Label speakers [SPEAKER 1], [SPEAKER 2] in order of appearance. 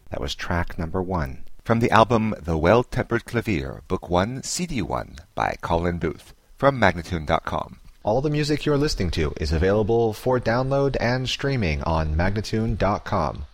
[SPEAKER 1] That was track number 1 from the album The Well-Tempered Clavier, Book 1, CD 1 by Colin Booth from Magnatune.com.
[SPEAKER 2] All the music you're listening to is available for download and streaming on Magnatune.com.